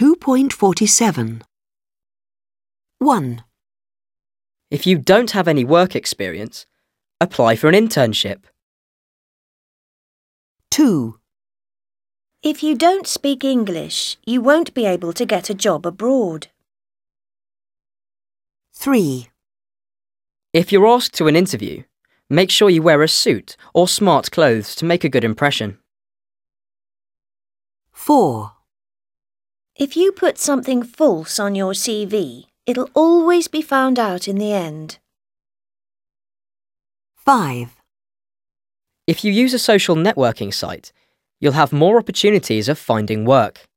2.47. 1, If you don't have any work experience, apply for an internship. 2, If you don't speak English, you won't be able to get a job abroad. 3, If you're asked to an interview, make sure you wear a suit or smart clothes to make a good impression. 4, If you put something false on your CV, it'll always be found out in the end. 5, If you use a social networking site, you'll have more opportunities of finding work.